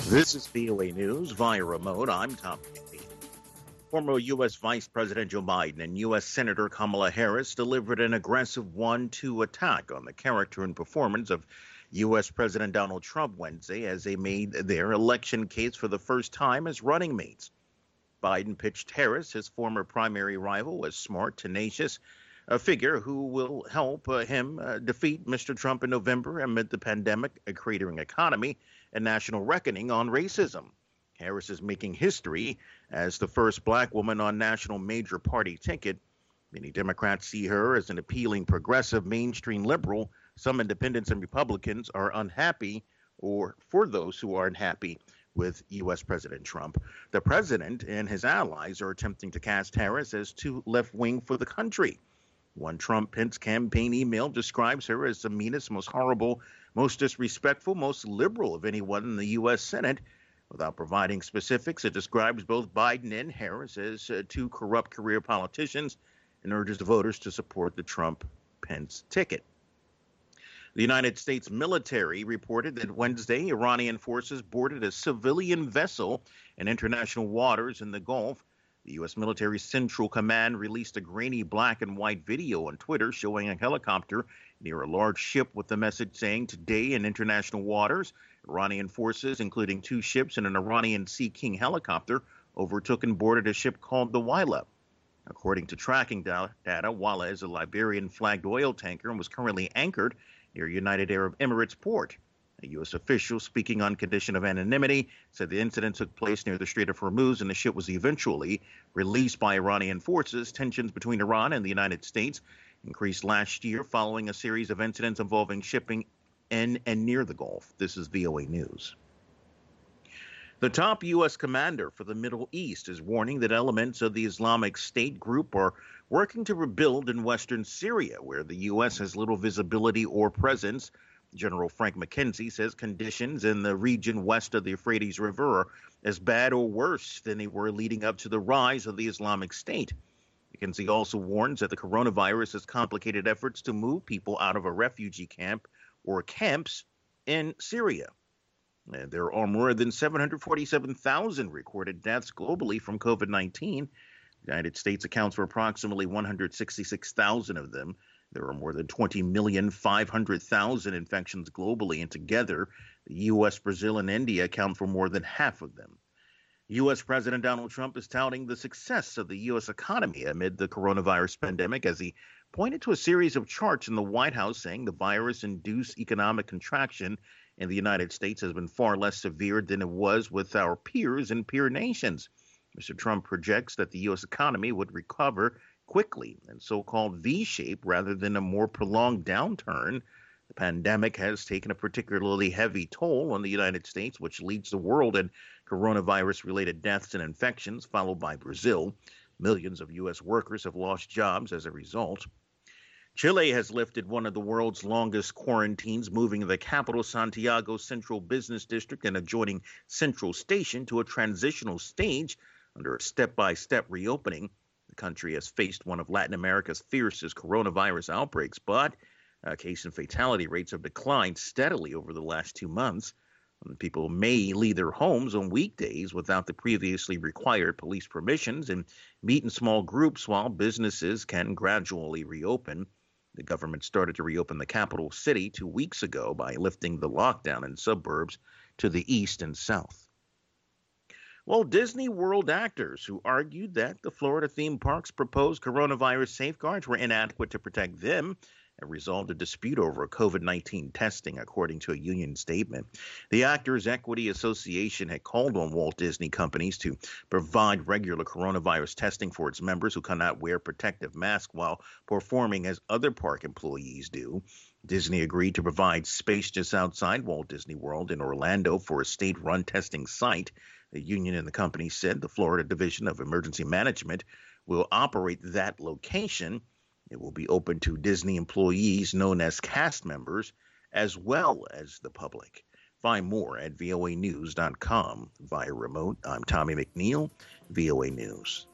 This is VOA News via remote. I'm Tom McNeil. Former U.S. Vice President Joe Biden and U.S. Senator Kamala Harris delivered an aggressive 1-2 attack on the character and performance of U.S. President Donald Trump Wednesday as they made their election case for the first time as running mates. Biden pitched Harris, his former primary rival, as smart, tenacious, a figure who will help him defeat Mr. Trump in November amid the pandemic, a cratering economy, and national reckoning on racism. Harris is making history as the first black woman on national major party ticket. Many Democrats see her as an appealing progressive mainstream liberal. Some independents and Republicans are unhappy, or for those who are unhappy with U.S. President Trump. The president and his allies are attempting to cast Harris as too left-wing for the country. One Trump-Pence campaign email describes her as the meanest, most horrible, most disrespectful, most liberal of anyone in the U.S. Senate. Without providing specifics, it describes both Biden and Harris as two corrupt career politicians and urges the voters to support the Trump-Pence ticket. The United States military reported that Wednesday, Iranian forces boarded a civilian vessel in international waters in the Gulf. The U.S. military Central Command released a grainy black and white video on Twitter showing a helicopter near a large ship with the message saying, "Today in international waters, Iranian forces, including 2 ships and an Iranian Sea King helicopter, overtook and boarded a ship called the Wila." According to tracking data, Wila is a Liberian-flagged oil tanker and was currently anchored near United Arab Emirates port. A U.S. official speaking on condition of anonymity said the incident took place near the Strait of Hormuz and the ship was eventually released by Iranian forces. Tensions between Iran and the United States increased last year following a series of incidents involving shipping in and near the Gulf. This is VOA News. The top U.S. commander for the Middle East is warning that elements of the Islamic State group are working to rebuild in western Syria, where the U.S. has little visibility or presence. General Frank McKenzie says conditions in the region west of the Euphrates River are as bad or worse than they were leading up to the rise of the Islamic State. McKenzie also warns that the coronavirus has complicated efforts to move people out of a refugee camp or camps in Syria. And there are more than 747,000 recorded deaths globally from COVID-19. The United States accounts for approximately 166,000 of them. There are more than 20,500,000 infections globally, and together, the U.S., Brazil, and India account for more than half of them. U.S. President Donald Trump is touting the success of the U.S. economy amid the coronavirus pandemic as he pointed to a series of charts in the White House saying the virus-induced economic contraction in the United States has been far less severe than it was with our peers and peer nations. Mr. Trump projects that the U.S. economy would recover quickly in so-called V-shape rather than a more prolonged downturn. The pandemic has taken a particularly heavy toll on the United States, which leads the world in coronavirus-related deaths and infections, followed by Brazil. Millions of U.S. workers have lost jobs as a result. Chile has lifted one of the world's longest quarantines, moving the capital Santiago Central Business District and adjoining Central Station to a transitional stage under a step-by-step reopening. The country has faced one of Latin America's fiercest coronavirus outbreaks, but case and fatality rates have declined steadily over the last 2 months. People may leave their homes on weekdays without the previously required police permissions and meet in small groups while businesses can gradually reopen. The government started to reopen the capital city 2 weeks ago by lifting the lockdown in suburbs to the east and south. Well, Disney World actors who argued that the Florida theme park's proposed coronavirus safeguards were inadequate to protect them have resolved a dispute over COVID-19 testing, according to a union statement. The Actors Equity Association had called on Walt Disney Companies to provide regular coronavirus testing for its members who cannot wear protective masks while performing as other park employees do. Disney agreed to provide space just outside Walt Disney World in Orlando for a state-run testing site. The union and the company said the Florida Division of Emergency Management will operate that location. It will be open to Disney employees known as cast members as well as the public. Find more at voanews.com via remote. I'm Tommy McNeil, VOA News.